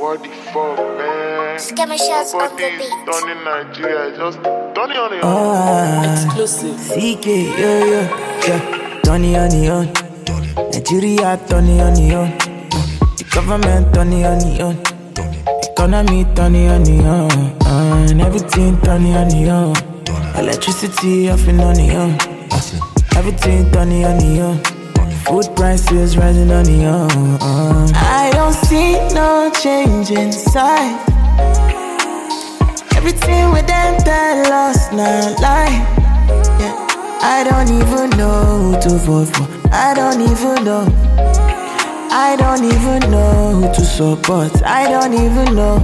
What the fuck, man? Scammer shots on the beat. Done in Nigeria, just done it on the Exclusive. CK, yeah. Tony on the own. Nigeria, Tony on the own. The government, Tony on the own. Economy, Tony on the own. And everything, Tony on the own. Electricity, off and on the own. Everything, Tony on the own. Food prices rising on the own. I don't see no change inside. Everything with them that lost, not lie. Yeah. I don't even know who to vote for. I don't even know. I don't even know who to support. I don't even know.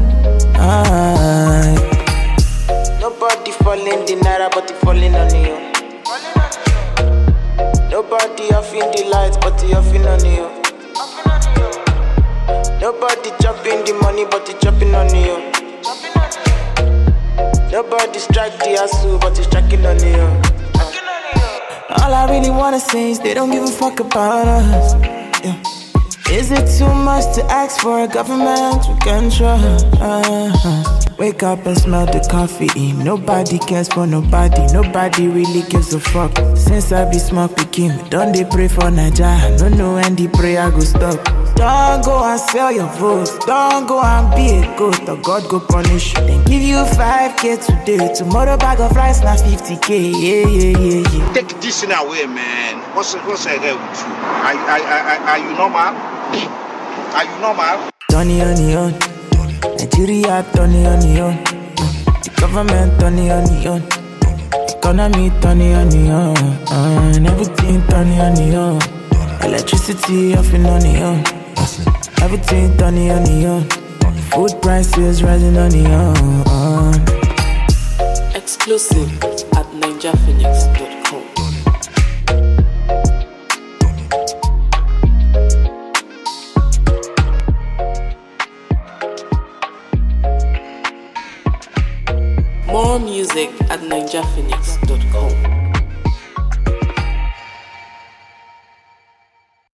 Nobody falling the naira, but he falling on you. Nobody offing the lights, but he offing on you. Nobody chopping the money, but he chopping on you. Nobody strike the hustle, but he's striking on you. All I really wanna say is they don't give a fuck about us. Yeah. Is it too much to ask for a government we can trust? Wake up and smell the coffee. Nobody cares for nobody. Nobody really gives a fuck. Since I be smart picking, don't they pray for Naija? No know when the prayer go stop. Don't go and sell your votes. Don't go and be a goat, or God go punish you. Then give you 5K today. Tomorrow bag of rice na 50K. Yeah. Take this in away, man. What's I get with you? Are you normal? Are you normal? Tony on the own. Nigeria, Tony on the own. The government, Tony on the own. Economy, Tony on the own. And everything, Tony on the own. Electricity, off and on the own. Everything, Tony on the own. Food prices rising on the own. Exclusive at ninjaphoenix.com. More music at ninjaphoenix.com.